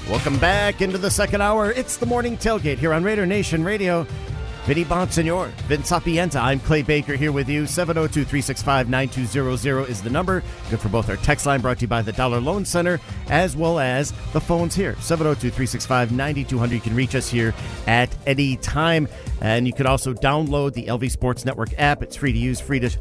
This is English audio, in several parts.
Welcome back into the second hour. It's the Morning Tailgate here on Raider Nation Radio. Vinny Bonsignor, Vince Sapienza. I'm Clay Baker here with you. 702-365-9200 is the number. Good for both our text line brought to you by the Dollar Loan Center as well as the phones here. 702-365-9200. You can reach us here at any time. And you can also download the LV Sports Network app. It's free to use, free to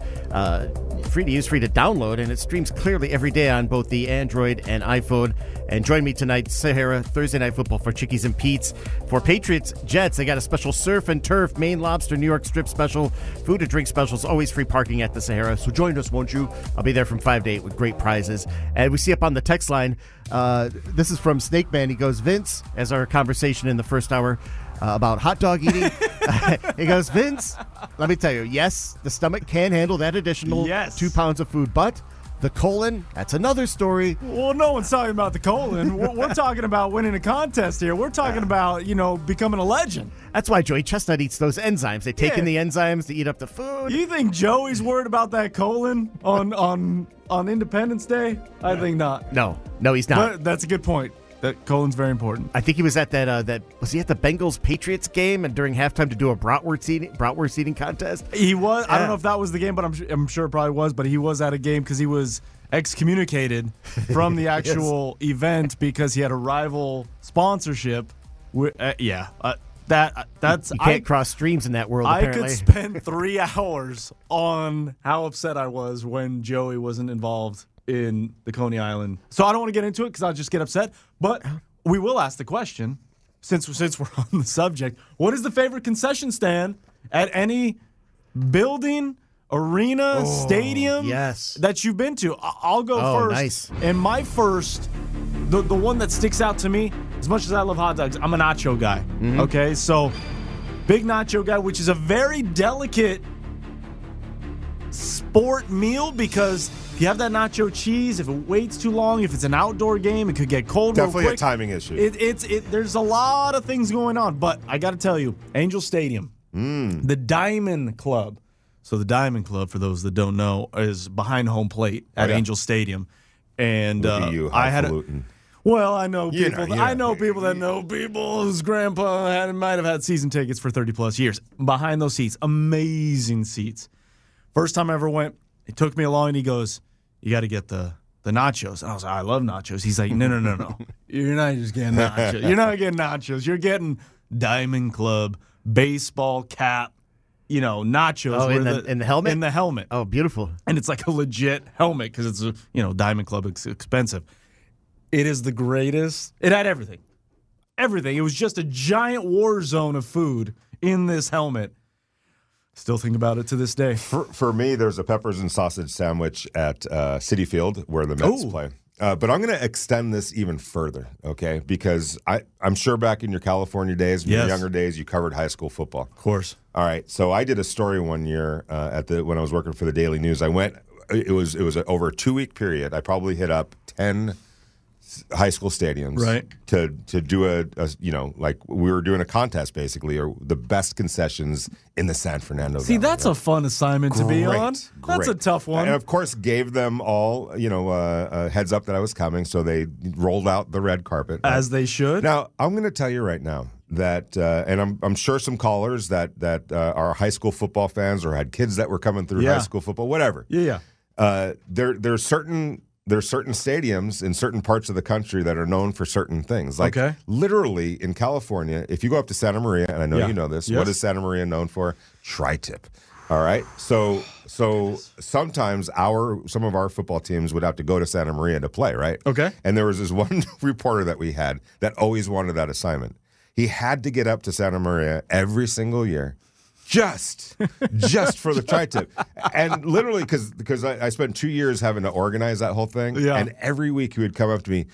download, and it streams clearly every day on both the Android and iPhone. And join me tonight, Sahara, Thursday Night Football for Chickies and Pete's. For Patriots, Jets, they got a special surf and turf, Maine Lobster, New York Strip special, food and drink specials, always free parking at the Sahara. So join us, won't you? I'll be there from 5 to 8 with great prizes. And we see up on the text line, this is from Snake Man. He goes, Vince, as our conversation in the first hour about hot dog eating. He goes, Vince, let me tell you, yes, the stomach can handle that additional 2 pounds of food, but the colon, that's another story. Well, no one's talking about the colon. We're talking about winning a contest here. We're talking about, becoming a legend. That's why Joey Chestnut eats those enzymes. They take in the enzymes to eat up the food. You think Joey's worried about that colon on Independence Day? I think not. No, he's not. But that's a good point. That colon's very important. I think he was at that was he at the Bengals Patriots game and during halftime to do a bratwurst eating contest? He was. I don't know if that was the game, but I'm sure it probably was. But he was at a game because he was excommunicated from the actual event because he had a rival sponsorship. That's you can't cross streams in that world. Apparently, I could spend 3 hours on how upset I was when Joey wasn't involved in the Coney Island. So I don't want to get into it because I'll just get upset. But we will ask the question, since we're on the subject, what is the favorite concession stand at any building, arena, stadium that you've been to? I'll go first. Nice. And my first, the one that sticks out to me, as much as I love hot dogs, I'm a nacho guy. Mm-hmm. Okay, so big nacho guy, which is a very delicate sport meal because if you have that nacho cheese, if it waits too long, if it's an outdoor game, it could get cold Definitely real quick. A timing issue. There's a lot of things going on, but I got to tell you, Angel Stadium, the Diamond Club. So the Diamond Club, for those that don't know, is behind home plate at Angel Stadium, and I had I know people. I know people that know people whose grandpa might have had season tickets for 30+ years. Behind those seats, amazing seats. First time I ever went, he took me along and he goes, you got to get the nachos. And I was like, I love nachos. He's like, no. You're not just getting nachos. You're not getting nachos. You're getting Diamond Club, baseball cap, nachos. Oh, in the helmet? In the helmet. Oh, beautiful. And it's like a legit helmet because it's, Diamond Club is expensive. It is the greatest. It had everything. Everything. It was just a giant war zone of food in this helmet. Still think about it to this day. For me, there's a peppers and sausage sandwich at Citi Field where the Mets play. But I'm going to extend this even further, okay? Because I'm sure back in your California days, in your younger days, you covered high school football. Of course. All right. So I did a story one year when I was working for the Daily News. I went. It was over a 2-week period. I probably hit up 10 high school stadiums, right? To do a like we were doing a contest basically, or the best concessions in the San Fernando Valley. See, that's a fun assignment to be on. That's a tough one. And of course, gave them all a heads up that I was coming, so they rolled out the red carpet as they should. Now, I'm going to tell you right now that, and I'm sure some callers that are high school football fans or had kids that were coming through high school football, whatever. Yeah. There's certain stadiums in certain parts of the country that are known for certain things. Like literally in California, if you go up to Santa Maria, and I know you know this, what is Santa Maria known for? Tri-tip. All right. So sometimes some of our football teams would have to go to Santa Maria to play, right? Okay. And there was this one reporter that we had that always wanted that assignment. He had to get up to Santa Maria every single year. Just for the tri-tip. And literally, because I spent 2 years having to organize that whole thing, and every week he would come up to me,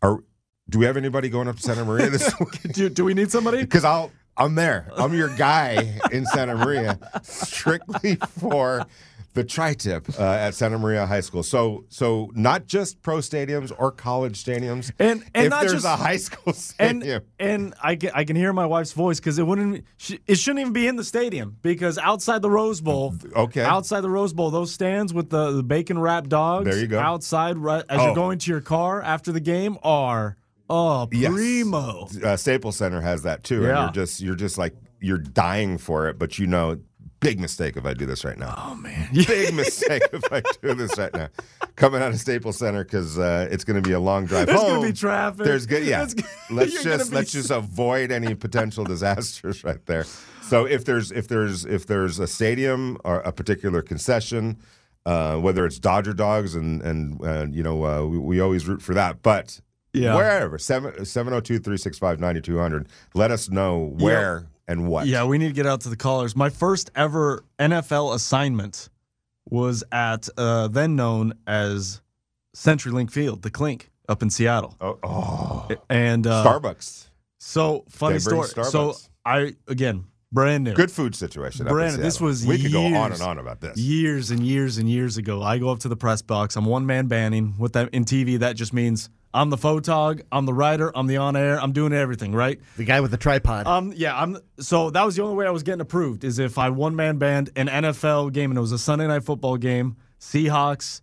do we have anybody going up to Santa Maria this week? Do we need somebody? Because I'm there. I'm your guy in Santa Maria, strictly for the tri-tip at Santa Maria High School. So not just pro stadiums or college stadiums. And if not there's just a high school stadium. And I can hear my wife's voice because it shouldn't even be in the stadium because outside the Rose Bowl. Okay. Outside the Rose Bowl, those stands with the bacon wrapped dogs. There you go. Outside as you're going to your car after the game are Oh, primo. Yes. Staples Center has that too. Yeah. And you're just like, you're dying for it, but big mistake if I do this right now. Oh, man. Big mistake if I do this right now. Coming out of Staples Center because it's going to be a long drive home. There's going to be traffic. There's good, yeah. Let's just avoid any potential disasters right there. So if there's a stadium or a particular concession, whether it's Dodger Dogs and we always root for that, but wherever 702-365-9200, let us know where. And what? Yeah, we need to get out to the callers. My first ever NFL assignment was at then known as CenturyLink Field, the Clink, up in Seattle. Oh. And Starbucks. So, funny story. Starbucks. So, brand new. Good food situation. Brand new. This was we could go on and on about this. Years and years and years ago. I go up to the press box. I'm one-man banding. With that in TV, that just means I'm the photog, I'm the writer, I'm the on-air, I'm doing everything, right? The guy with the tripod. So that was the only way I was getting approved, is if I one-man band an NFL game, and it was a Sunday Night Football game, Seahawks,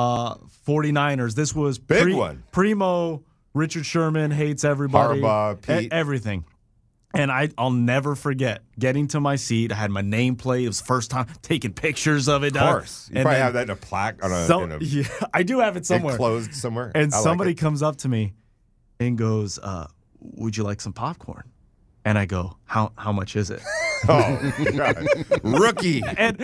49ers. This was big one. Primo, Richard Sherman, hates everybody. Harbaugh, Pete. Everything. And I'll never forget getting to my seat. I had my nameplate. It was the first time taking pictures of it. Of course. You probably have that in a plaque on yeah, I do have it somewhere. Enclosed somewhere. And somebody comes up to me and goes, would you like some popcorn? And I go, how much is it? Oh, God. Rookie. And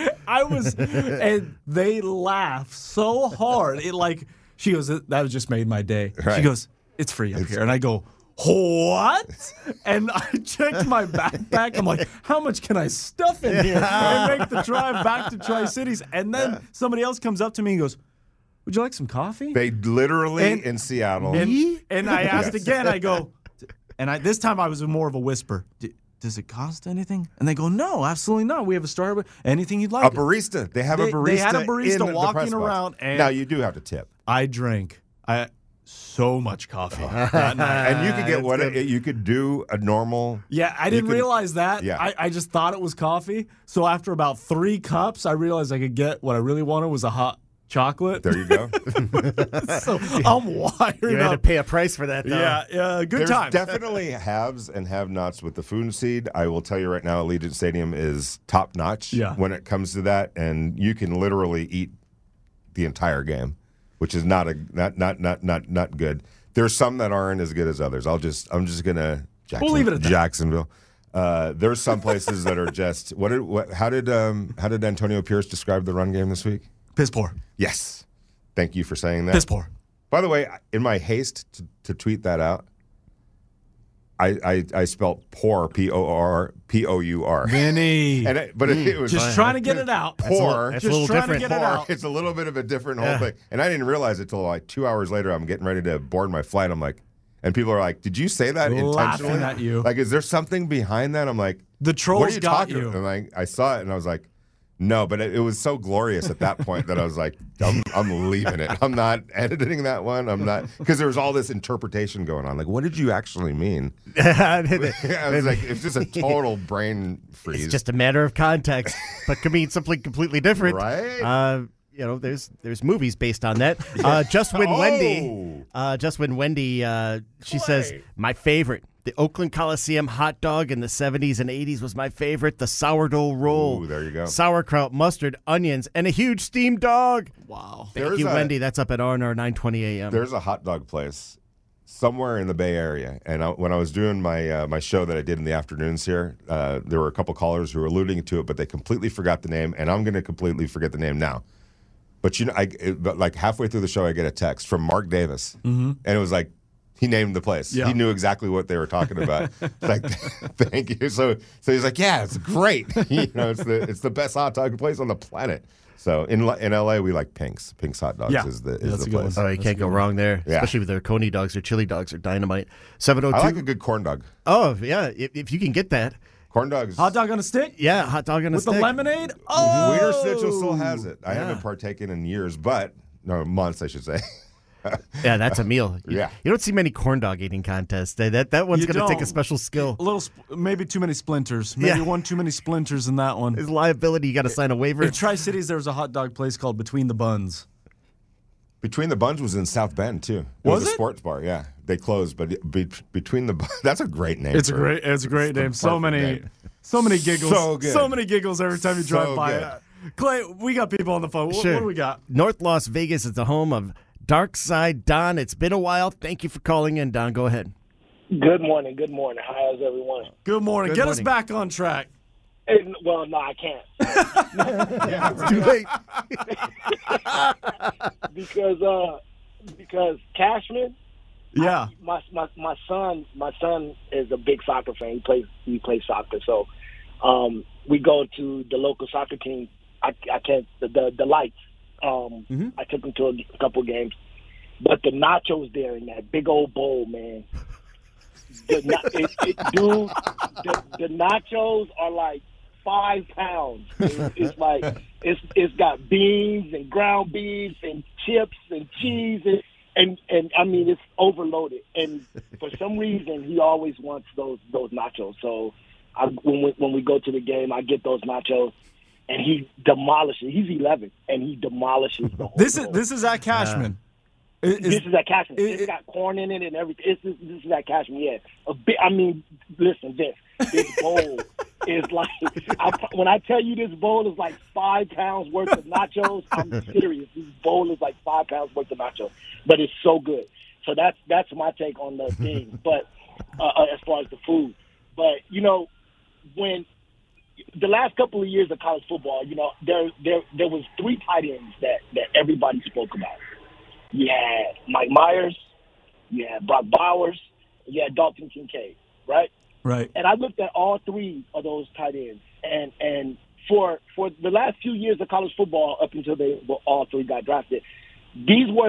they laugh so hard. She goes, that just made my day. Right. She goes, it's free up here. And I go, what? And I checked my backpack. I'm like, how much can I stuff in here and make the drive back to Tri-Cities? And then somebody else comes up to me and goes, would you like some coffee? They literally in Seattle. And I asked again, I go, this time I was more of a whisper. Does it cost anything? And they go, no, absolutely not. We have a Starbucks. Anything you'd like. A barista. They have a barista. They had a barista in walking around. And now you do have to tip. I drank so much coffee that night. And you could get you could do a normal. Yeah, I didn't realize that. Yeah. I just thought it was coffee. So after about 3 cups, I realized I could get what I really wanted was a hot chocolate. There you go. So I'm wired You had to pay a price for that, though. Yeah, good There's time. definitely haves and have-nots with the food seed. I will tell you right now, Allegiant Stadium is top-notch when it comes to that, and you can literally eat the entire game, which is not good. There's some that aren't as good as others. I'm just gonna we'll leave it at that. Jacksonville. There's some places that are just how did Antonio Pierce describe the run game this week? Piss poor. Yes. Thank you for saying that. Piss poor. By the way, in my haste to tweet that out, I spelled poor, P-O-U-R. Vinny. But it was just trying to get it out. Poor. That's a little different. To get it out. It's a little bit of a different whole thing. And I didn't realize it till like 2 hours later. I'm getting ready to board my flight. I'm like, and people are like, did you say that intentionally? Laughing at you. Like, is there something behind that? I'm like, the trolls what are you got talking you. about? And like, I saw it and I was like, no, but it was so glorious at that point that I was like, I'm leaving it. I'm not editing that one. I'm not, because there was all this interpretation going on. Like, what did you actually mean? I was like, it's just a total brain freeze. It's just a matter of context, but could mean something completely different. Right? There's movies based on that. Just when Wendy, she says, my favorite. The Oakland Coliseum hot dog in the 70s and 80s was my favorite. The sourdough roll. Ooh, there you go. Sauerkraut, mustard, onions, and a huge steamed dog. Wow. Thank you, Wendy. That's up at R&R 920 a.m. There's a hot dog place somewhere in the Bay Area. And when I was doing my show that I did in the afternoons here, there were a couple callers who were alluding to it, but they completely forgot the name. And I'm going to completely forget the name now. But like halfway through the show, I get a text from Mark Davis. Mm-hmm. And it was like, he named the place. Yeah. He knew exactly what they were talking about. Like, thank you. So he's like, yeah, it's great. It's the best hot dog place on the planet. So in LA, we like Pink's. Pink's hot dogs is the place. Oh, you can't go wrong there, especially with their coney dogs. Their chili dogs are dynamite. 702. I like a good corn dog. Oh yeah, if you can get that. Corn dogs. Hot dog on a stick? Yeah, hot dog on a stick. With the lemonade? Oh! Wiener Schnitzel still has it. I haven't partaken in years, months, I should say. Yeah, that's a meal. You Yeah. don't see many corn dog eating contests. That one's going to take a special skill. Maybe too many splinters. Maybe one too many splinters in that one. There's liability. You got to sign a waiver. In Tri-Cities, there was a hot dog place called Between the Buns. Between the Buns was in South Bend too. It was a sports bar. Yeah, they closed, but Between the that's a great name. It's a great name. So many giggles. So good. So many giggles every time you drive by. Clay, we got people on the phone. Sure. What do we got? North Las Vegas is the home of Dark Side Don. It's been a while. Thank you for calling in, Don. Go ahead. Good morning. How's everyone? Good morning. Get us back on track. Well, no, I can't. It's too late. because Cashman. Yeah. My son is a big soccer fan. He plays soccer. So, we go to the local soccer team. I can't the lights. I took him to a couple games, but the nachos there in that big old bowl, man. Dude, the nachos are like 5 pounds. It's like it's got beans and ground beef and chips and cheese and I mean it's overloaded. And for some reason he always wants those nachos. So when we go to the game, I get those nachos. And he demolishes. He's 11, and he demolishes the whole. This is at Cashman. This is at Cashman. It's got corn in it and everything. This is at Cashman. Yeah. I mean, listen, this bowl is like. When I tell you this bowl is like 5 pounds worth of nachos, I'm serious. This bowl is like 5 pounds worth of nachos, but it's so good. So that's my take on the thing. But as far as the food, but when. The last couple of years of college football, there was 3 tight ends that everybody spoke about. You had Mike Myers, you had Brock Bowers, you had Dalton Kincaid, right? Right. And I looked at all 3 of those tight ends, and for the last few years of college football, up until all 3 got drafted, these were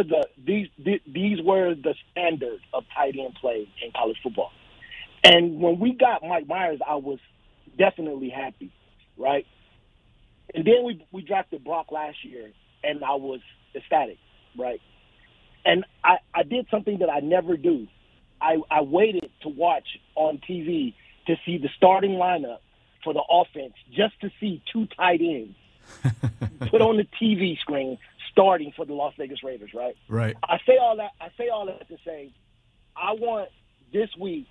the standard of tight end play in college football. And when we got Mike Myers, I was definitely happy, right? And then we drafted Brock last year, and I was ecstatic, right? And I did something that I never do. I waited to watch on TV to see the starting lineup for the offense just to see 2 tight ends put on the TV screen starting for the Las Vegas Raiders, right? Right. I say all that to say I want this week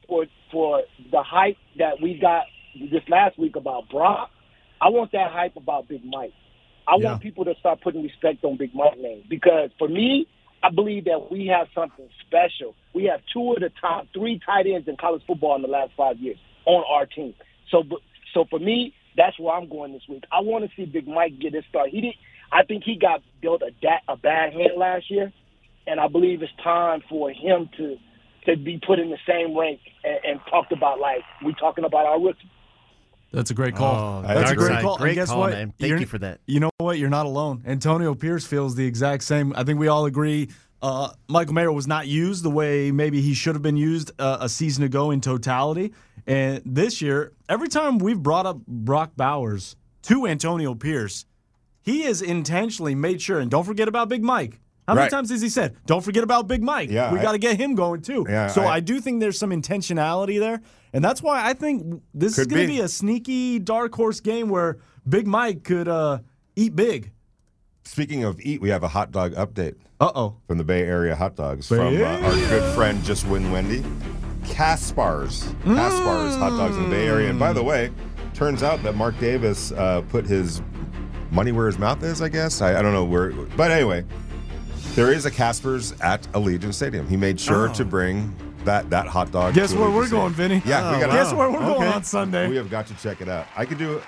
for the hype that we got this last week about Brock, I want that hype about Big Mike. I want people to start putting respect on Big Mike's name because for me, I believe that we have something special. We have 2 of the top 3 tight ends in college football in the last 5 years on our team. So for me, that's where I'm going this week. I want to see Big Mike get his start. I think he got dealt a bad hand last year, and I believe it's time for him to be put in the same rank and talked about like we talking about our rookie. That's a great call. That's a great call. Great and guess call, what? man. Thank you for that. You know what? You're not alone. Antonio Pierce feels the exact same. I think we all agree Michael Mayer was not used the way maybe he should have been used a season ago in totality. And this year, every time we've brought up Brock Bowers to Antonio Pierce, he has intentionally made sure, and don't forget about Big Mike. How many times has he said, don't forget about Big Mike? Yeah, we got to get him going too. Yeah, so I do think there's some intentionality there. And that's why I think this is going to be a sneaky dark horse game where Big Mike could eat big. Speaking of eat, we have a hot dog update. Uh-oh. From the Bay Area Hot Dogs from our good friend Just Win Wendy. Kaspar's Hot Dogs in the Bay Area. And by the way, turns out that Mark Davis put his money where his mouth is, I guess. I don't know where. But anyway, there is a Kaspar's at Allegiant Stadium. He made sure to bring that hot dog. Guess where we're going, Vinny? Yeah, we got. Guess where we're going on Sunday? We have got to check it out. I can't do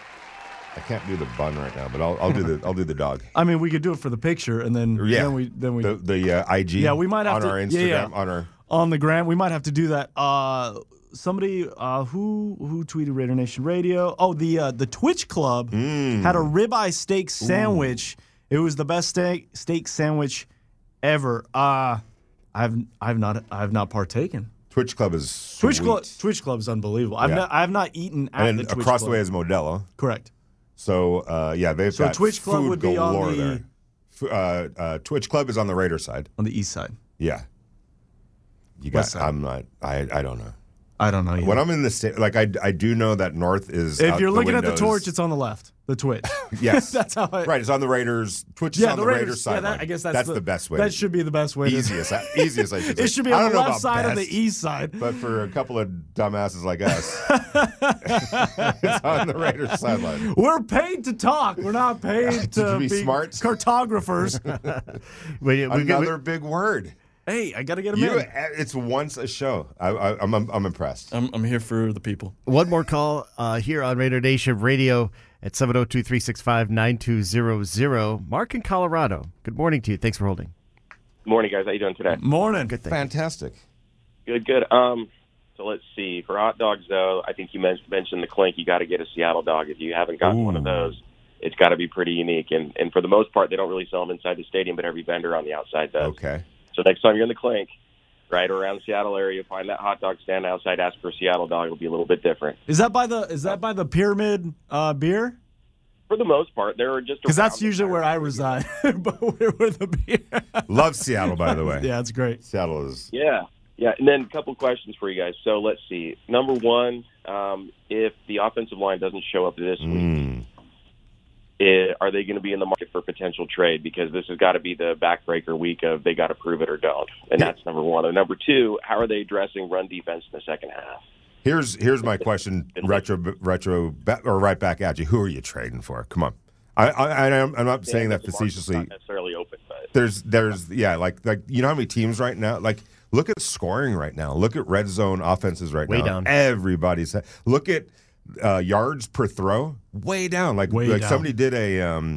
the bun right now, but I'll do the dog. I mean, we could do it for the picture, and then we the IG. Yeah, we might have on our Instagram on the gram. We might have to do that. Somebody who tweeted Raider Nation Radio. Oh, the Twitch Club had a ribeye steak sandwich. It was the best steak sandwich ever. I've not partaken. Twitch Club is sweet. Twitch Club is unbelievable. I have not eaten at the Twitch Club. And across the way is Modelo. Correct. So they've got Twitch Club food would be galore on the there. Twitch Club is on the Raider side. On the east side. Yeah. You got. I'm not. I don't know. I don't know yet. When I'm in the state, like I do know that North is. If you're looking at the torch, it's on the left. The Twitch. Yes, that's how. Right, it's on the Raiders. Twitch is on the Raiders side. I guess that's the best way. That should be the best way. Easiest, I should say. It should be on the left side of the east side. But for a couple of dumbasses like us, it's on the Raiders sideline. We're paid to talk. We're not paid to be smart cartographers. Another big word. Hey, I got to get him in. It's once a show. I'm impressed. I'm here for the people. One more call here on Raider Nation Radio at 702-365-9200. Mark in Colorado. Good morning to you. Thanks for holding. Good morning, guys. How you doing today? Morning. Good. Fantastic. Good. So let's see. For hot dogs, though, I think you mentioned the Clink. You got to get a Seattle dog. If you haven't gotten one of those, it's got to be pretty unique. And for the most part, they don't really sell them inside the stadium, but every vendor on the outside does. Okay. So next time you're in the Clink, right around the Seattle area, find that hot dog stand outside, ask for a Seattle dog. It'll be a little bit different. Is that by the Pyramid beer? For the most part, they're just because that's usually where I reside. But we're the beer. Love Seattle, by the way. Yeah, it's great. Seattle is. Yeah. And then a couple questions for you guys. So let's see. Number one, if the offensive line doesn't show up this week, are they going to be in the market for potential trade? Because this has got to be the backbreaker week of they got to prove it or don't. And that's number one. And number two, how are they addressing run defense in the second half? Here's my question, retro, or right back at you. Who are you trading for? Come on. I'm not saying that facetiously. Not necessarily open, but there's like you know how many teams right now? Like look at scoring right now. Look at red zone offenses right now. Way down. Everybody's look at yards per throw. Way down. Like down. somebody did a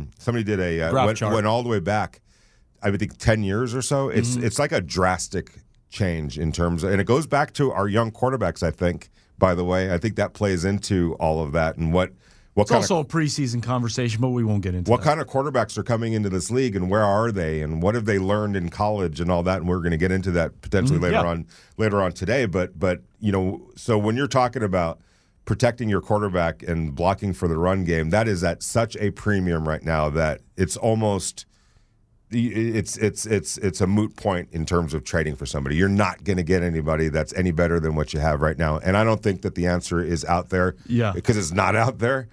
went all the way back. I would think 10 years or so. It's like a drastic change in terms of, and it goes back to our young quarterbacks. I think. By the way, I think that plays into all of that and what it's also a preseason conversation, but we won't get into what kind of quarterbacks are coming into this league and where are they and what have they learned in college and all that. And we're going to get into that potentially later on today. But you know, so when you're talking about protecting your quarterback and blocking for the run game, that is at such a premium right now that it's almost it's a moot point in terms of trading for somebody. You're not going to get anybody that's any better than what you have right now. And I don't think that the answer is out there. Yeah, because it's not out there.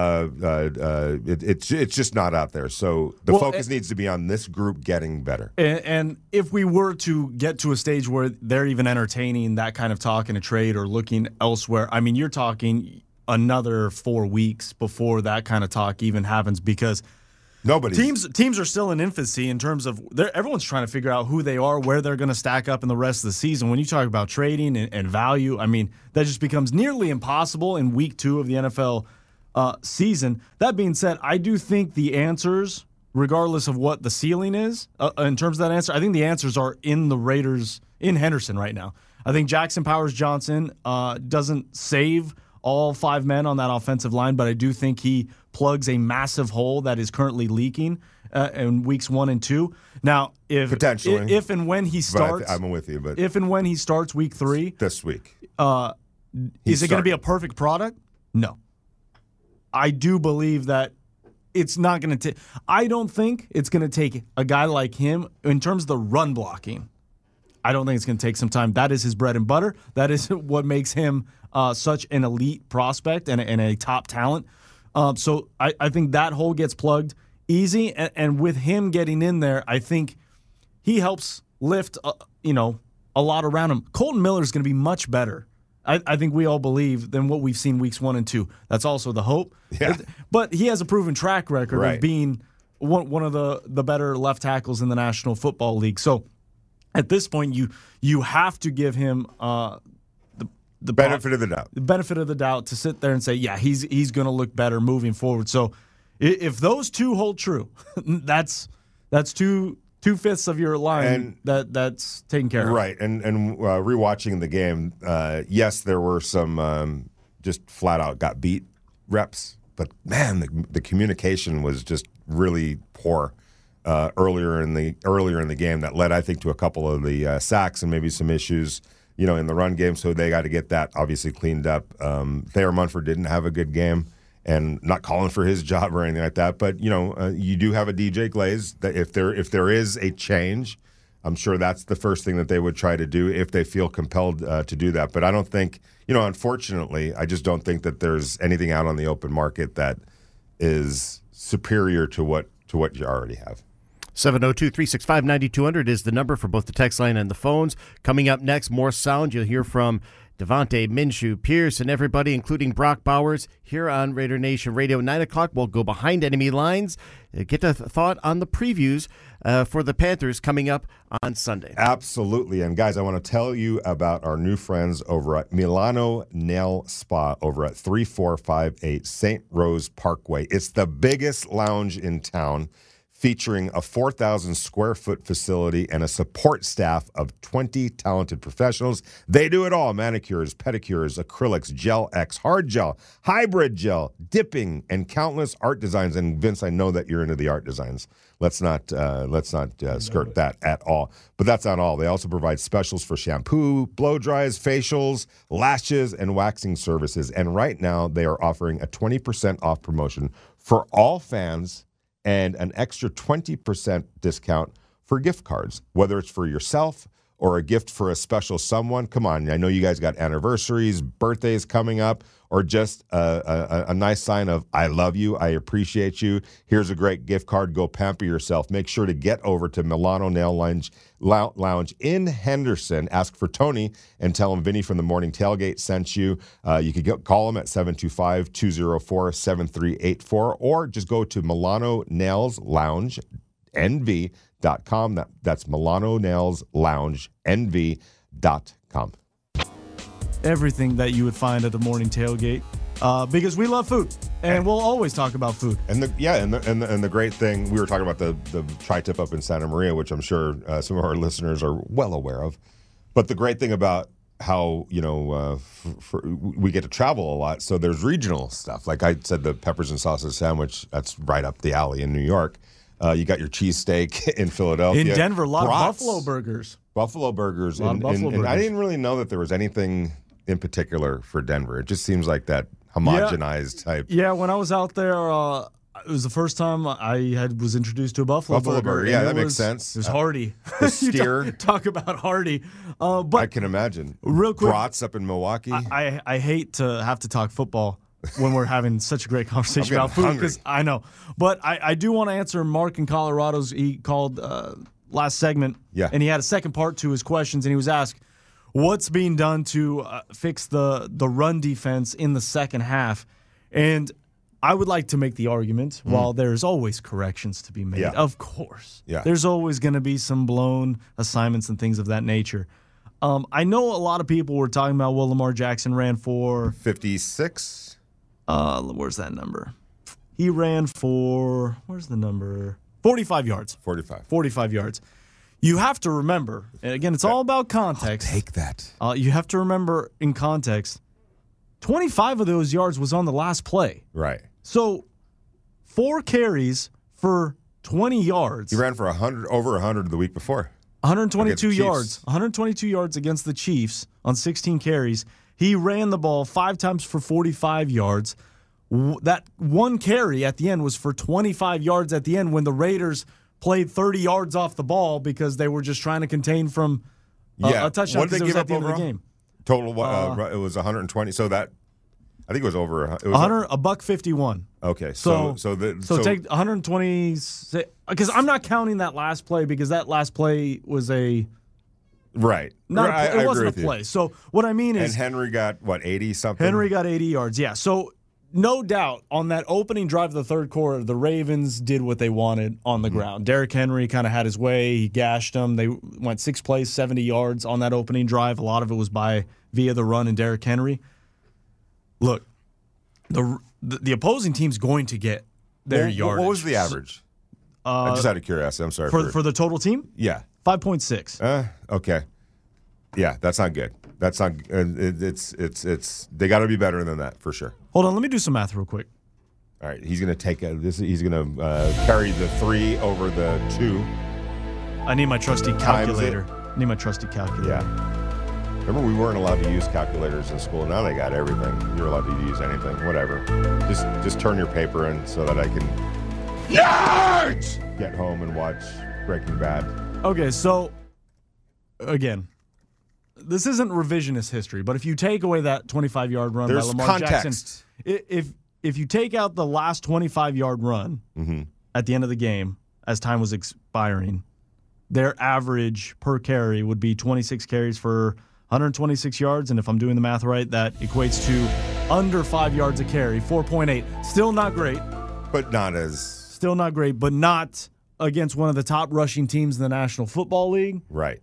It's just not out there. So the focus needs to be on this group getting better. And if we were to get to a stage where they're even entertaining that kind of talk in a trade or looking elsewhere, I mean, you're talking another 4 weeks before that kind of talk even happens because teams are still in infancy in terms of everyone's trying to figure out who they are, where they're going to stack up in the rest of the season. When you talk about trading and value, I mean, that just becomes nearly impossible in week 2 of the NFL season. That being said, I do think the answers, regardless of what the ceiling is, in terms of that answer, I think the answers are in the Raiders, in Henderson right now. I think Jackson Powers-Johnson doesn't save all 5 men on that offensive line, but I do think he plugs a massive hole that is currently leaking in weeks 1 and 2. Now, if and when he starts, I'm with you, but if and when he starts week 3 this week, is it going to be a perfect product? No. I do believe that it's not going to take – I don't think it's going to take a guy like him in terms of the run blocking. I don't think it's going to take some time. That is his bread and butter. That is what makes him such an elite prospect and a top talent. So I think that hole gets plugged easy. And with him getting in there, I think he helps lift a lot around him. Colton Miller is going to be much better. I think we all believe than what we've seen weeks 1 and 2. That's also the hope. Yeah. But he has a proven track record of being one of the better left tackles in the National Football League. So at this point, you have to give him the benefit of the doubt. The benefit of the doubt to sit there and say, yeah, he's going to look better moving forward. So if those two hold true, that's 2/5 of your line that's taken care of. Right, and rewatching the game, yes, there were some just flat out got beat reps, but man, the communication was just really poor earlier in the game. That led, I think, to a couple of the sacks and maybe some issues, in the run game. So they got to get that obviously cleaned up. Thayer Munford didn't have a good game. And not calling for his job or anything like that, but you do have a DJ Glaze that if there is a change, I'm sure that's the first thing that they would try to do if they feel compelled to do that. But I don't think, unfortunately, I just don't think that there's anything out on the open market that is superior to what you already have. 702-365-9200 is the number for both the text line and the phones. Coming up next, more sound. You'll hear from Devontae, Minshew, Pierce, and everybody, including Brock Bowers, here on Raider Nation Radio. 9 o'clock, we'll go behind enemy lines. Get a thought on the previews for the Panthers coming up on Sunday. Absolutely. And, guys, I want to tell you about our new friends over at Milano Nail Spa over at 3458 St. Rose Parkway. It's the biggest lounge in town, featuring a 4,000 square foot facility and a support staff of 20 talented professionals. They do it all: manicures, pedicures, acrylics, Gel X, hard gel, hybrid gel, dipping, and countless art designs. And Vince, I know that you're into the art designs. Let's not skirt that at all. But that's not all. They also provide specials for shampoo, blow dries, facials, lashes, and waxing services. And right now they are offering a 20% off promotion for all fans, and an extra 20% discount for gift cards, whether it's for yourself or a gift for a special someone. Come on, I know you guys got anniversaries, birthdays coming up, or just a nice sign of I love you, I appreciate you. Here's a great gift card. Go pamper yourself. Make sure to get over to Milano Nail Lounge in Henderson. Ask for Tony and tell him Vinny from the Morning Tailgate sent you. You could call him at 725-204-7384, or just go to Milano Nails Lounge NV.com. That's Milano Nails Lounge NV.com. Everything that you would find at the Morning Tailgate, because we love food and we'll always talk about food. And the great thing, we were talking about the tri-tip up in Santa Maria, which I'm sure some of our listeners are well aware of. But the great thing about how we get to travel a lot, so there's regional stuff. Like I said, the peppers and sausage sandwich, that's right up the alley in New York. You got your cheesesteak in Philadelphia. In Denver, a lot of Buffalo burgers. Buffalo burgers. And I didn't really know that there was anything in particular for Denver. It just seems like that homogenized type. Yeah, when I was out there, it was the first time I was introduced to a Buffalo burger. Yeah, that makes sense. It was hearty. The steer. talk about hearty. But I can imagine. Real quick. Brats up in Milwaukee. I hate to have to talk football when we're having such a great conversation about food, because I know. But I do want to answer Mark in Colorado's. He called last segment, and he had a second part to his questions, and he was asked, what's being done to fix the run defense in the second half? And I would like to make the argument, while there's always corrections to be made, of course, there's always going to be some blown assignments and things of that nature. I know a lot of people were talking about, well, Lamar Jackson ran for 56. Where's that number? He ran for, where's the number? 45 yards. 45 yards. You have to remember, and again, it's all about context. I'll take that. You have to remember in context, 25 of those yards was on the last play. Right. So 4 carries for 20 yards. He ran for over 100 the week before. 122 yards. 122 yards against the Chiefs on 16 carries. He ran the ball 5 times for 45 yards. That one carry at the end was for 25 yards at the end, when the Raiders played 30 yards off the ball because they were just trying to contain from a touchdown, because it was at the end of the game. Total, it was 120. So that, I think it was over. It was $151. Okay, so take 120, because I'm not counting that last play, because that last play was a right. It wasn't a play. So what I mean is, and Henry got 80 something. Henry got 80 yards. Yeah. So no doubt on that opening drive of the third quarter, the Ravens did what they wanted on the ground. Derrick Henry kind of had his way. He gashed them. They went 6 plays, 70 yards on that opening drive. A lot of it was via the run and Derrick Henry. Look, the opposing team's going to get their yardage. What was the average? Just out of curiosity. I'm sorry. For the total team? Yeah. 5.6. Okay. Yeah, that's not good. That's not. It's. They got to be better than that for sure. Hold on, let me do some math real quick. All right, he's going to take this. He's going to carry the 3 over the 2. I need my trusty calculator. Yeah. Remember, we weren't allowed to use calculators in school. Now they got everything. You're allowed to use anything, whatever. Just turn your paper in so that I can get home and watch Breaking Bad. Okay, so again, this isn't revisionist history, but if you take away that 25-yard run by Lamar context. Jackson, if you take out the last 25-yard run at the end of the game as time was expiring, their average per carry would be 26 carries for 126 yards, and if I'm doing the math right, that equates to under 5 yards a carry, 4.8. Still not great. But not as... Still not great, but not against one of the top rushing teams in the National Football League. Right.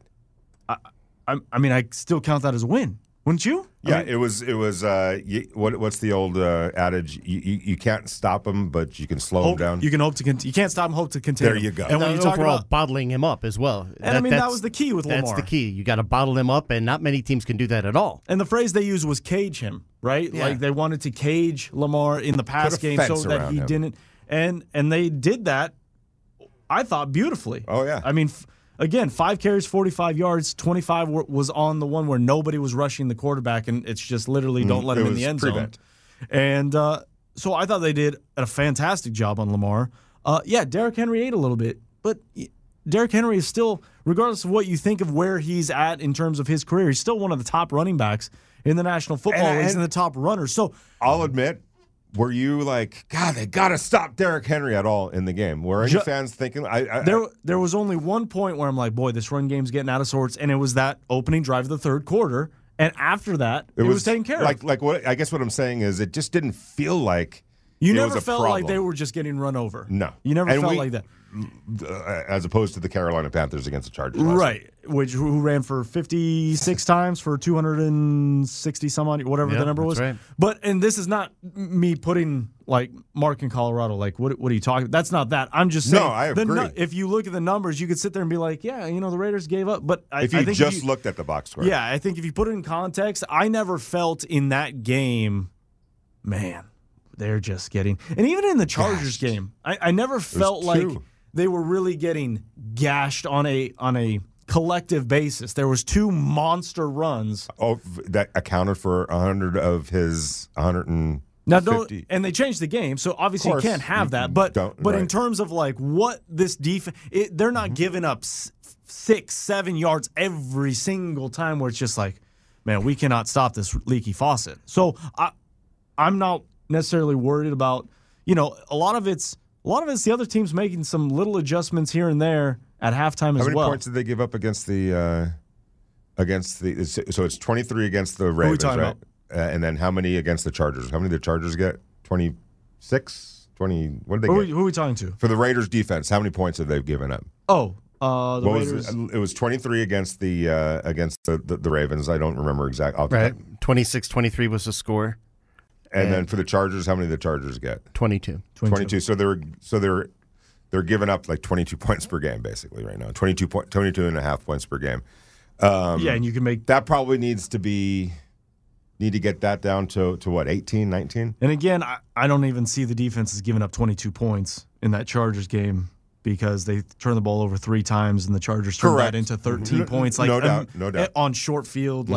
I mean, I still count that as a win, wouldn't you? Yeah, it was. What's the old adage? You can't stop them, but you can slow them down. You can hope to. You can't stop them. Hope to contain. There you go. And when you talk about bottling him up as well, and that was the key with Lamar. That's the key. You got to bottle him up, and not many teams can do that at all. And the phrase they used was cage him, right? Yeah. Like they wanted to cage Lamar in the pass game so that he didn't. And they did that, I thought, beautifully. Oh yeah. I mean. Again, 5 carries, 45 yards, 25 was on the one where nobody was rushing the quarterback, and it's just literally don't let him in the end zone. And so I thought they did a fantastic job on Lamar. Derrick Henry ate a little bit, but Derrick Henry is still, regardless of what you think of where he's at in terms of his career, he's still one of the top running backs in the National Football League and the top runners. So I'll admit, were you like, God, they got to stop Derrick Henry at all in the game? Were any fans thinking? There was only one point where I'm like, boy, this run game's getting out of sorts, and it was that opening drive of the third quarter. And after that, it was taken care of. Like what? I guess what I'm saying is it just didn't feel like you never felt like they were just getting run over. No. You never felt like that. As opposed to the Carolina Panthers against the Chargers. Right. Who ran for 56 times for 260 some odd, whatever the number was. Right. And this is not me putting like Mark in Colorado, like what are you talking? That's not that. I'm just saying. No, I agree. If you look at the numbers, you could sit there and be like, yeah, the Raiders gave up. But I think if you looked at the box score. Yeah, I think if you put it in context, I never felt in that game, man, they're just getting, and even in the Chargers game, I never felt like they were really getting gashed on a collective basis. There was 2 monster runs. Oh, that accounted for 100 of his 150. Now, and they changed the game, so obviously you can't have that. But in terms of like what this defense, they're not giving up 6-7 yards every single time. Where it's just like, man, we cannot stop this leaky faucet. So I'm not necessarily worried about, a lot of it's the other teams making some little adjustments here and there at halftime as well. How many points did they give up against the so it's 23 against the Ravens, right? And then how many against the Chargers? How many did the Chargers get? 26? 20? What did they get? Who are we talking to? For the Raiders defense, how many points have they given up? The Raiders. It was 23 against the Ravens. I don't remember exactly. Right. 26-23 was the score. And then for the Chargers, how many did the Chargers get? 22. 22. So they're giving up like 22 points per game basically right now. 22 and a half points per game. And you can make that probably need to get that down to what, 18, 19? And again, I don't even see the defense is giving up 22 points in that Chargers game because they turned the ball over 3 times and the Chargers turned that into 13 points. Like no doubt. On short field,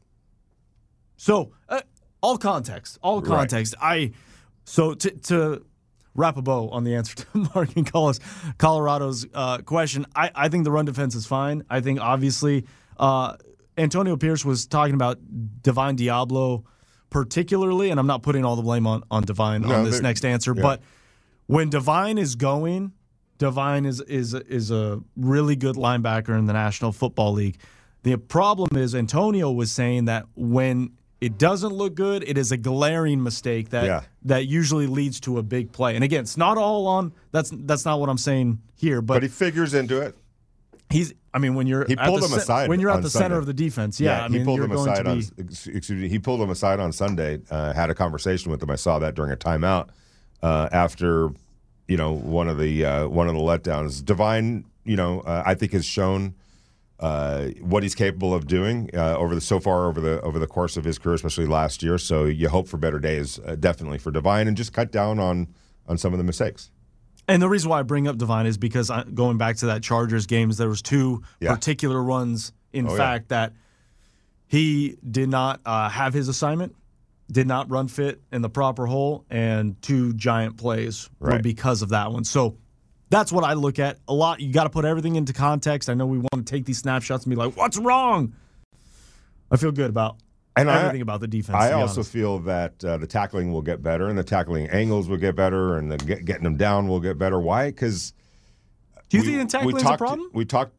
all context. Right. To wrap a bow on the answer to Mark and Colorado's question, I think the run defense is fine. I think obviously Antonio Pierce was talking about Divine Diablo particularly, and I'm not putting all the blame on Divine on this next answer, but when Divine is going, Divine is a really good linebacker in the National Football League. The problem is Antonio was saying that when it doesn't look good, it is a glaring mistake that usually leads to a big play. And again, it's not all on. That's not what I'm saying here. But he figures into it. When you're he pulled him aside when you're at the Sunday. Center of the defense, he pulled him aside he pulled him aside on Sunday. Had a conversation with him. I saw that during a timeout after one of the letdowns. Divine, I think has shown what he's capable of doing over the course of his career, especially last year. So you hope for better days, definitely for Divine, and just cut down on some of the mistakes. And the reason why I bring up Divine is because going back to that Chargers games, there was 2 particular runs, that he did not have his assignment, did not run fit in the proper hole, and 2 giant plays were because of that one. So That's what I look at a lot. You got to put everything into context. I know we want to take these snapshots and be like, what's wrong? I feel good about everything about the defense. I also feel that the tackling will get better, and the tackling angles will get better, and getting them down will get better. Why? Because do you think the tackling is a problem? We talked.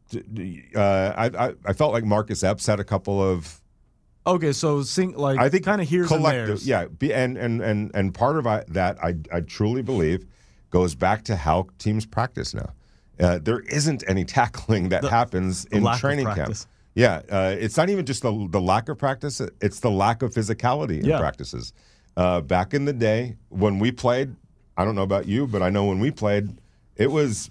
I felt like Marcus Epps had a couple of. Okay, so I think kind of here's collective, and there's. And part of that I truly believe goes back to how teams practice now. There isn't any tackling that happens in training camp. Yeah, it's not even just the lack of practice; it's the lack of physicality in practices. Back in the day when we played, I don't know about you, but I know when we played, it was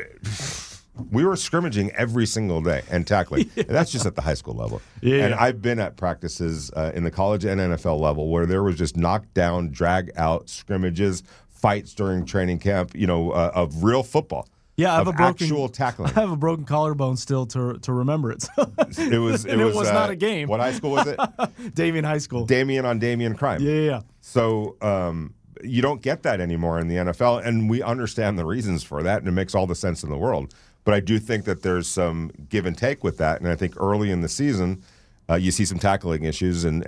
we were scrimmaging every single day and tackling. And that's just at the high school level. And I've been at practices in the college and NFL level where there was just knockdown, drag out scrimmages, fights during training camp, of real football. Yeah, I have actual tackling. I have a broken collarbone still to remember it. It was not a game. What high school was it? Damien High School. Damien on Damien crime. Yeah. So you don't get that anymore in the NFL, and we understand the reasons for that, and it makes all the sense in the world. But I do think that there's some give and take with that, and I think early in the season you see some tackling issues and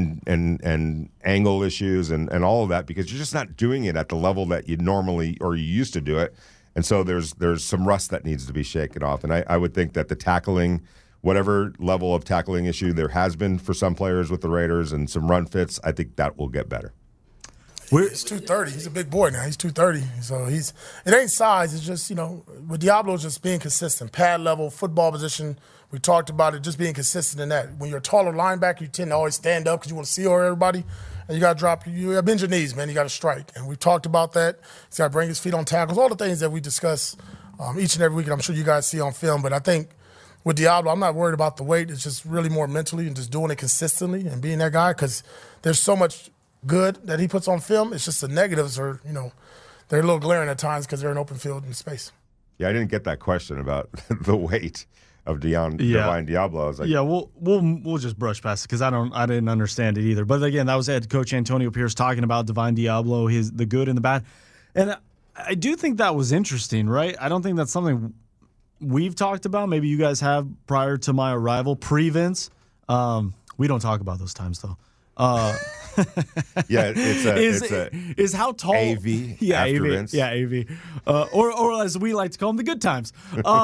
angle issues and all of that because you're just not doing it at the level that you normally or you used to do it. And so there's some rust that needs to be shaken off. And I would think that the tackling, whatever level of tackling issue there has been for some players with the Raiders and some run fits, I think that will get better. He's 230. He's a big boy now. He's 230. So it ain't size. It's just, with Diablo, just being consistent. Pad level, football position. We talked about it, just being consistent in that. When you're a taller linebacker, you tend to always stand up because you want to see everybody. And you got to drop, you bend your knees, man. You got to strike. And we talked about that. He's got to bring his feet on tackles, all the things that we discuss each and every week. And I'm sure you guys see on film. But I think with Diablo, I'm not worried about the weight. It's just really more mentally and just doing it consistently and being that guy because there's so much good that he puts on film. It's just the negatives are, they're a little glaring at times because they're in open field and space. Yeah, I didn't get that question about the weight of Divine Diablo. I was like, we'll just brush past it because I didn't understand it either. But again, that was head coach Antonio Pierce talking about Divine Diablo, the good and the bad, and I do think that was interesting, right? I don't think that's something we've talked about. Maybe you guys have prior to my arrival, pre-Vince. We don't talk about those times though. It's how tall AV after Vince. AV, or as we like to call them, the good times.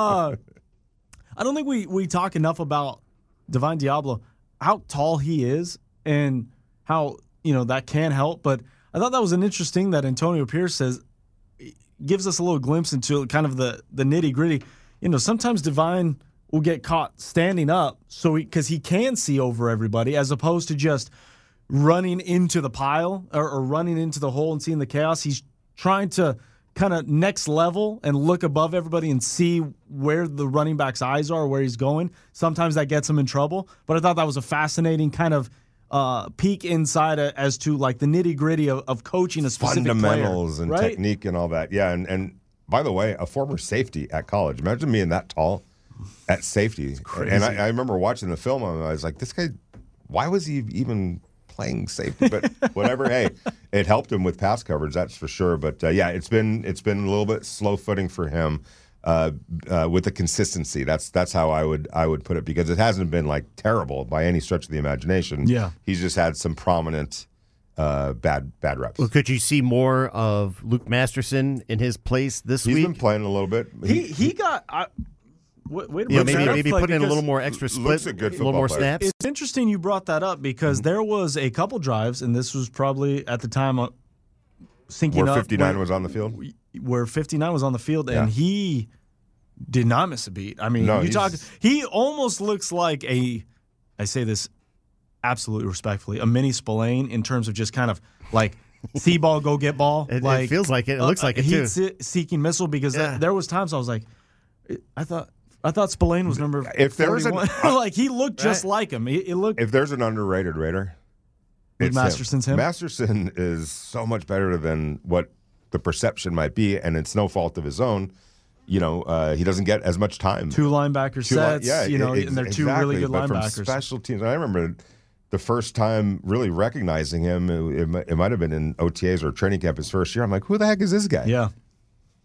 I don't think we talk enough about Divine Diablo, how tall he is, and how that can help. But I thought that was an interesting that Antonio Pierce says gives us a little glimpse into kind of the nitty gritty. Sometimes Divine will get caught standing up because he can see over everybody as opposed to just running into the pile or running into the hole and seeing the chaos. He's trying to kind of next level and look above everybody and see where the running back's eyes are, where he's going. Sometimes that gets him in trouble. But I thought that was a fascinating kind of peek inside as to like the nitty gritty of coaching a specific fundamentals player, and right? technique and all that. Yeah, and by the way, a former safety at college. Imagine being that tall at safety. And I remember watching the film and I was like, this guy, why was he even playing safety? But whatever. Hey, it helped him with pass coverage, that's for sure. But it's been a little bit slow footing for him with the consistency. That's how I would put it, because it hasn't been like terrible by any stretch of the imagination. Yeah, he's just had some prominent bad reps. Well, could you see more of Luke Masterson in his place this week? He's been playing a little bit. He got. Maybe put in a little more extra split, a good little more snaps. It's interesting you brought that up because there was a couple drives, and this was probably at the time syncing where up 59 was on the field. Where 59 was on the field, and he did not miss a beat. I mean, he almost looks like I say this absolutely respectfully, a mini Spillane in terms of just kind of like see ball, go get ball. It feels like it. It looks like it too. Heat-seeking missile because there was times I was like, I thought Spillane was number 41. Like he looked just like him. He looked. If there's an underrated Raider, it's Masterson's him. Masterson is so much better than what the perception might be, and it's no fault of his own. He doesn't get as much time. Two linebacker sets, and they're two really good linebackers. From special teams. I remember the first time really recognizing him. It might have been in OTAs or training camp his first year. I'm like, who the heck is this guy? Yeah.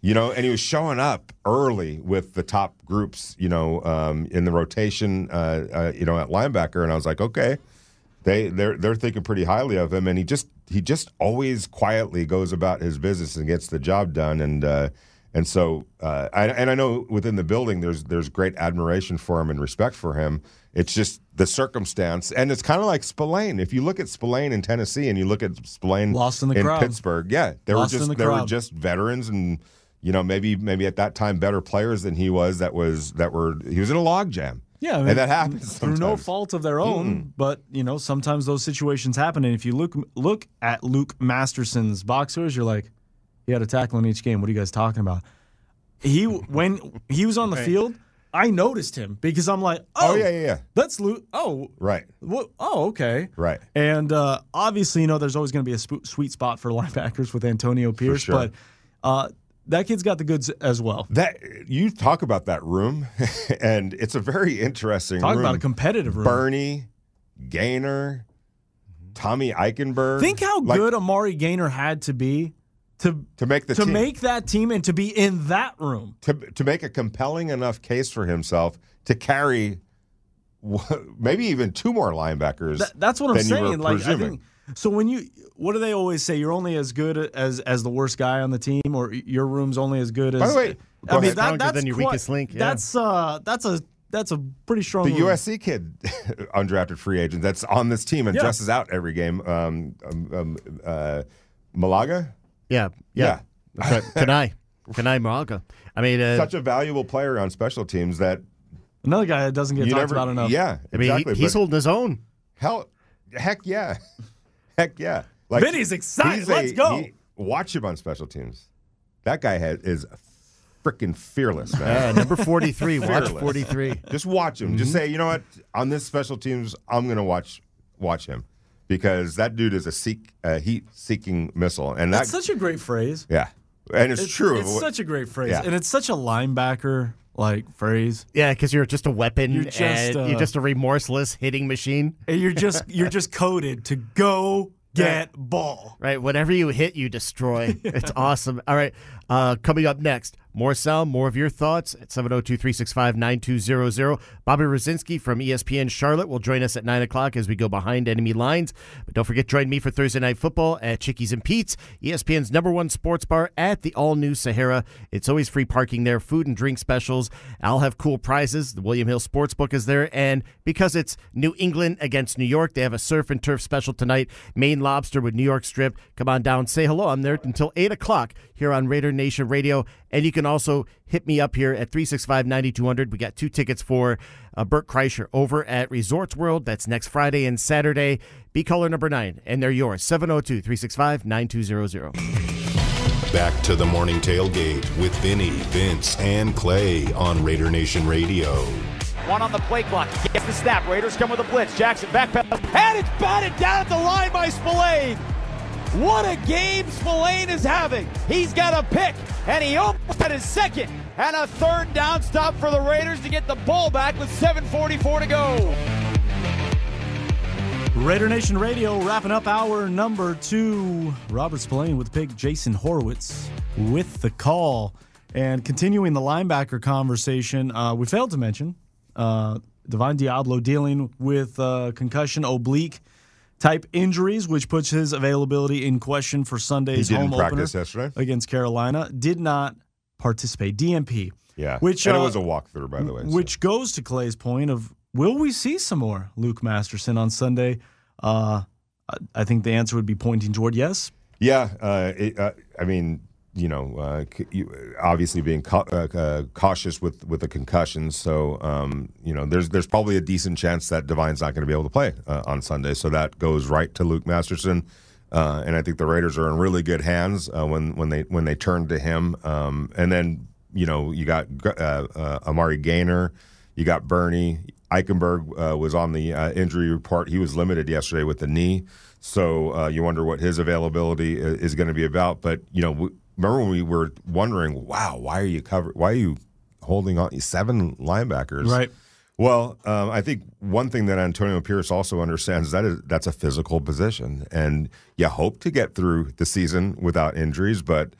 And he was showing up early with the top groups, in the rotation, at linebacker. And I was like, okay, they're thinking pretty highly of him. And he just always quietly goes about his business and gets the job done. And so I know within the building there's great admiration for him and respect for him. It's just the circumstance, and it's kind of like Spillane. If you look at Spillane in Tennessee and you look at Spillane in Pittsburgh, they were just veterans and maybe at that time better players than he was. He was in a logjam. Yeah, and that happens through no fault of their own. But sometimes those situations happen. And if you look at Luke Masterson's boxers, you're like, he had a tackle in each game. What are you guys talking about? When he was on the field, I noticed him because I'm like, yeah. That's Luke. Oh, right. What? Oh, okay. Right. And obviously, there's always going to be a sweet spot for linebackers with Antonio Pierce, sure. But that kid's got the goods as well. That you talk about that room, and it's a very interesting room. Talk about a competitive room. Bernie, Gaynor, Tommy Eichenberg. Think how good Amari Gaynor had to be to make that team and to be in that room. To make a compelling enough case for himself to carry maybe even two more linebackers. That's what I'm saying. I think, so what do they always say? You're only as good as the worst guy on the team, or your room's only as good as. By the way, that's than your weakest link. Yeah. That's a pretty strong. The USC kid, undrafted free agent, that's on this team and dresses out every game. Malaga. Yeah. That's right. Kanai Malaga. I mean, such a valuable player on special teams that another guy that doesn't get talked about enough. Yeah, exactly. I mean, he's holding his own. Heck yeah. Like, Vinny's excited. Let's go. Watch him on special teams. That guy is freaking fearless, man. Number 43. Watch 43. Just watch him. Mm-hmm. Just say, you know what? On this special teams, I'm going to watch him. Because that dude is a heat-seeking missile. And that's such a great phrase. Yeah. And it's true. It's such a great phrase. Yeah. And it's such a linebacker phrase. Yeah, because you're just a weapon. You're just a remorseless hitting machine. And you're just coded to go get ball. Right. Whatever you hit, you destroy. It's awesome. All right. Coming up next, more sound, more of your thoughts at 702-365-9200. Bobby Rosinski from ESPN Charlotte will join us at 9 o'clock as we go behind enemy lines. But don't forget, join me for Thursday Night Football at Chickies and Pete's, ESPN's #1 sports bar at the all-new Sahara. It's always free parking there, food and drink specials. I'll have cool prizes. The William Hill Sportsbook is there. And because it's New England against New York, they have a surf and turf special tonight. Maine Lobster with New York Strip. Come on down, say hello. I'm there until 8 o'clock here on Raider Nation Radio. And you can also hit me up here at 365-9200. We got 2 tickets for Bert Kreischer over at Resorts World. That's next Friday and Saturday. Be caller number 9, and they're yours. 702-365-9200. Back to the morning tailgate with Vinny, Vince, and Clay on Raider Nation Radio. 1 on the play clock. Gets the snap. Raiders come with a blitz. Jackson backpedal. And it's batted down at the line by Spillane. What a game Spillane is having. He's got a pick, and he almost had his second. And a third down stop for the Raiders to get the ball back with 7:44 to go. Raider Nation Radio wrapping up hour number 2. Robert Spillane with the pick, Jason Horowitz with the call. And continuing the linebacker conversation, we failed to mention Divine Diablo dealing with concussion oblique type injuries, which puts his availability in question for Sunday's home opener yesterday against Carolina. Did not participate. DNP. Yeah, and it was a walkthrough, by the way. Which goes to Clay's point of, will we see some more Luke Masterson on Sunday? I think the answer would be pointing toward yes. Yeah, I mean, obviously being cautious with the concussions. So, there's probably a decent chance that Divine's not going to be able to play on Sunday. So that goes right to Luke Masterson. And I think the Raiders are in really good hands when they turn to him. And then, you got Amari Gaynor, you got Bernie. Eichenberg was on the injury report. He was limited yesterday with the knee. So you wonder what his availability is going to be about. But, remember when we were wondering, wow, why are you holding on 7 linebackers? Right. Well, I think one thing that Antonio Pierce also understands is that's a physical position, and you hope to get through the season without injuries. But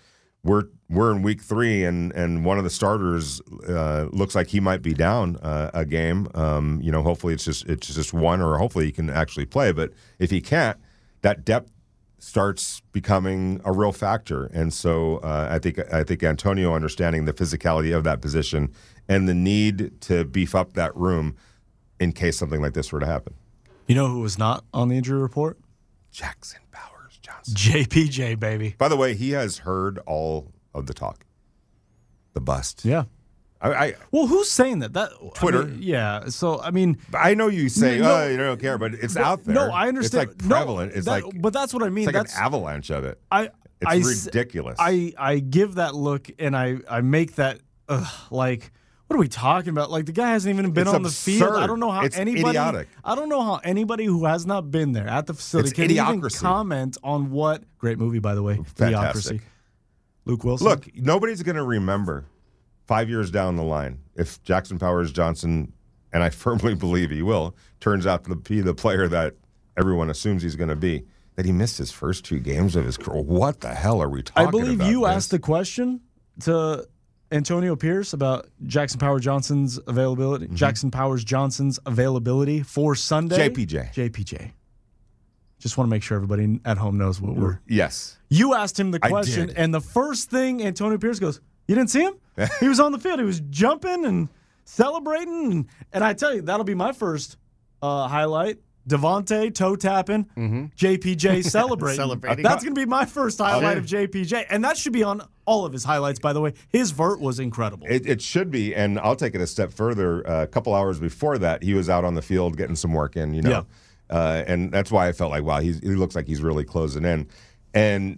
we're in week 3, and one of the starters looks like he might be down a game. Hopefully it's just one, or hopefully he can actually play. But if he can't, that depth starts becoming a real factor. And so I think Antonio understanding the physicality of that position and the need to beef up that room in case something like this were to happen. You know who was not on the injury report? Jackson Powers Johnson. JPJ, baby. By the way, he has heard all of the talk. The bust. Yeah. Well, who's saying that? Twitter. Yeah. So, I mean. I know you say, you don't care, but it's out there. No, I understand. It's like prevalent. But that's what I mean. It's like an avalanche of it. It's ridiculous. I give that look and I make that, what are we talking about? Like, the guy hasn't even been on the field. I don't know how idiotic. I don't know how anybody who has not been there at the facility can even comment on what. Great movie, by the way. Fantastic. Idiocracy. Luke Wilson. Look, nobody's going to remember 5 years down the line if Jackson Powers Johnson, and I firmly believe he will, turns out to be the player that everyone assumes he's going to be, that he missed his first 2 games of his career. What the hell are we talking about? I believe you asked the question to Antonio Pierce about Jackson Powers Johnson's availability. Mm-hmm. Jackson Powers Johnson's availability for Sunday. JPJ. Just want to make sure everybody at home knows what we're. Yes. You asked him the question, and the first thing Antonio Pierce goes, "You didn't see him? He was on the field. He was jumping and celebrating." And I tell you, that'll be my first highlight. Devontae toe tapping, JPJ celebrating. That's going to be my first highlight of JPJ. And that should be on all of his highlights, by the way. His vert was incredible. It should be. And I'll take it a step further. A couple hours before that, he was out on the field getting some work in, Yeah. And that's why I felt like, wow, he looks like he's really closing in. And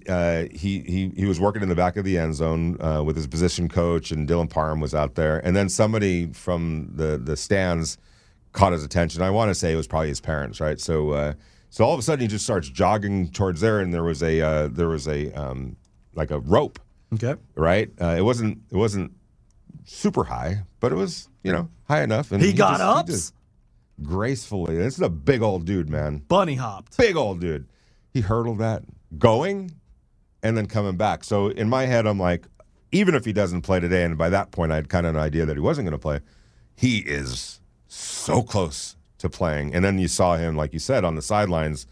he was working in the back of the end zone with his position coach, and Dylan Parham was out there. And then somebody from the stands caught his attention. I want to say it was probably his parents, right? So all of a sudden he just starts jogging towards there, and there was a like a rope. Okay. Right. It wasn't super high, but it was high enough. And he got up gracefully. This is a big old dude, man. Bunny hopped. Big old dude. He hurdled that, going, and then coming back. So in my head, I'm like, even if he doesn't play today, and by that point I had kind of an idea that he wasn't going to play, he is so close to playing. And then you saw him, like you said, on the sidelines,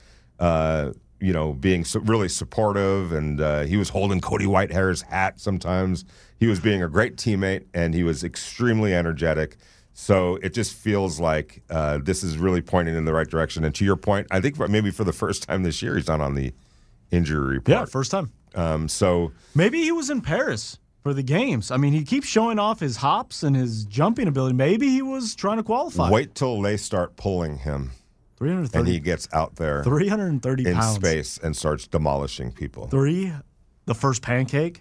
being really supportive, and he was holding Cody Whitehair's hat sometimes. He was being a great teammate, and he was extremely energetic. So it just feels like this is really pointing in the right direction. And to your point, I think maybe for the first time this year, he's not on the injury report. Yeah, first time. So maybe he was in Paris for the games. I mean, he keeps showing off his hops and his jumping ability. Maybe he was trying to qualify. Wait till they start pulling him. 330. And he gets out there 330 in pounds. space and starts demolishing people. The first pancake.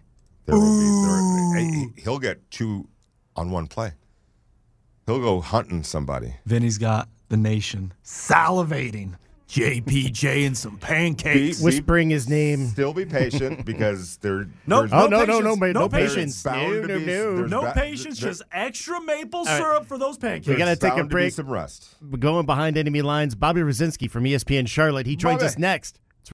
He'll get 2 on one play. He'll go hunting somebody. Vinny's got the nation salivating. JPJ and some pancakes. Whispering his name. Still be patient, because no patience. No patience. Just extra maple syrup for those pancakes. We got to take a break. Some rest. We're going behind enemy lines. Bobby Rosinski from ESPN Charlotte. He joins us next.